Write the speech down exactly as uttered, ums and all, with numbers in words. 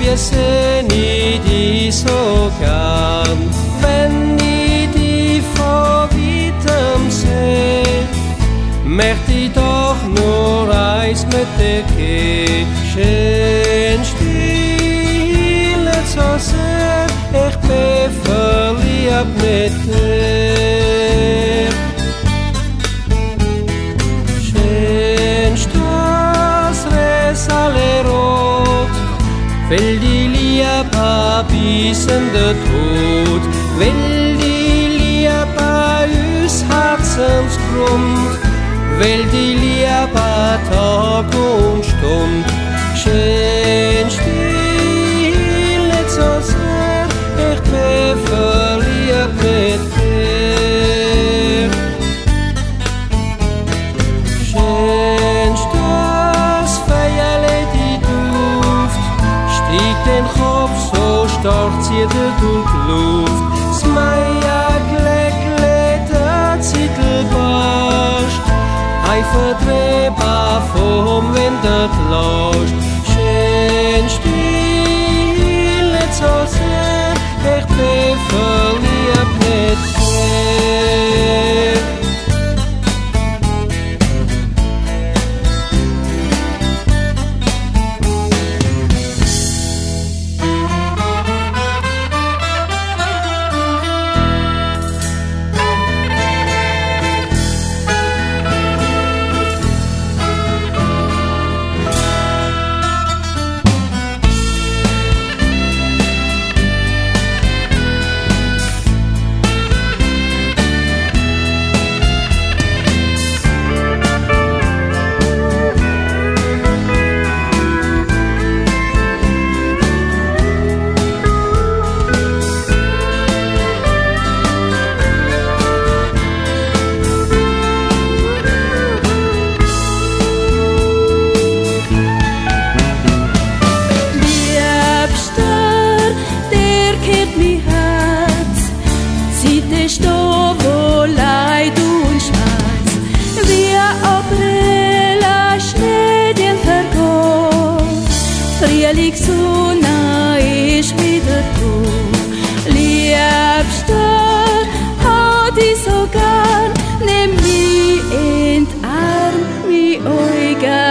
wir sehnen die so gern, wenn ich die vor weitem seh, möchte ich doch nur eins mit dir gehen. Schön stille so sehr, ich bin verliebt mit dir. Schön alle rot, will die Liebe bis in der Tod, will die Liebe aus Herzensgrund, will die Liebe Tag und Stund. Schön stille so sehr, ich bin verliebt mit dir. Schön den Kopf so stark zieht durch die Luft, das Meier gleckle der Zittelbarst, ein verdrehbar vom Wind erlosch. Schön stille so sehr, ich bin verliebt mit dir. Nimm mich in die Arme, wie euch